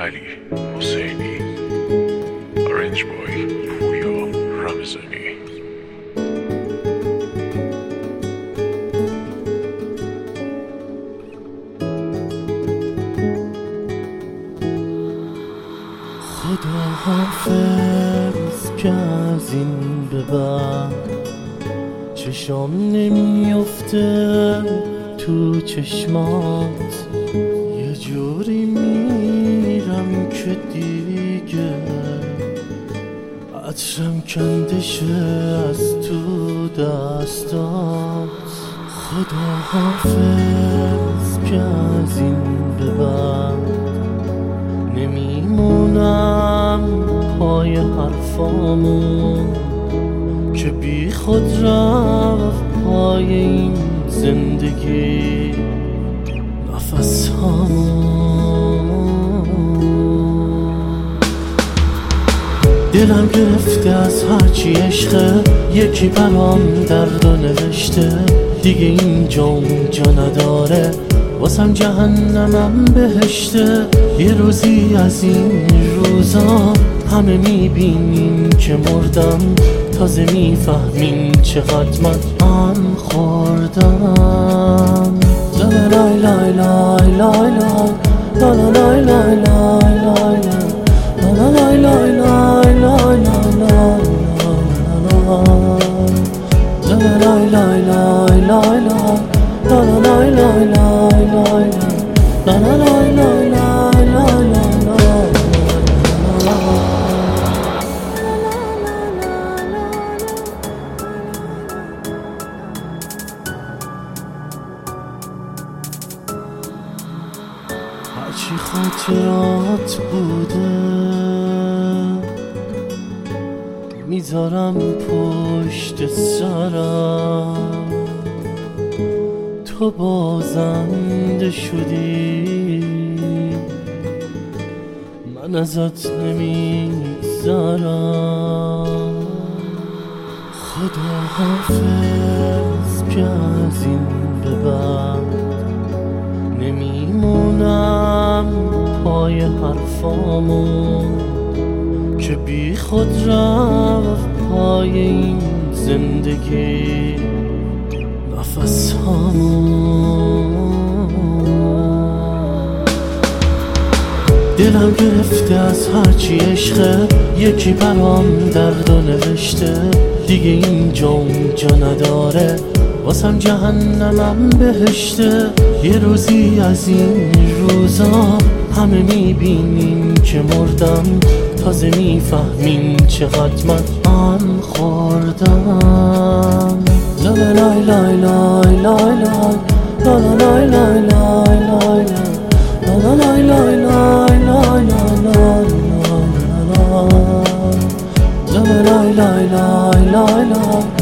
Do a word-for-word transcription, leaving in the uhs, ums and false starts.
علی حسینی. Arranged by پویا رمضانی. خدا حافظ که از این به بعد چشام نمیفته تو چشمات، یه جوری میرم که دیگه عطرم کنده شه از تو دستات. خدا حافظ که از این به بعد نمیمونم پای حرفامون که بی خود رفت پای این زندگی نفس هامون. دلم گرفته از هرچی عشقه، یکی برام درد و نوشته، دیگه اینجا اونجا نداره، واسم جهنمم بهشته. یه روزی از این روزا همه میبینیم که مردم، تازه میفهمین چقدر من آن خوردم. لا لا لا لا لا لا لا لا لا لا لا لا هرچی خاطرات بوده میذارم پشت سرم، تو بازنده شدی من ازت نمیگذرم. خدا حافظ که از این به بعد نمیمونم پای حرفامون که بی خود رفت پای این زندگی نفس هامون. دلم گرفته از هرچی عشقه، یکی برام درد و نوشته، دیگه اینجا اونجا نداره، واسم جهنمم بهشته. یه روزی از این روزا همه میبینیم که مردم، تازه میفهمین چقدر من آن خوردم. لا لا لا لا لا لا لا لا لا لا لا لا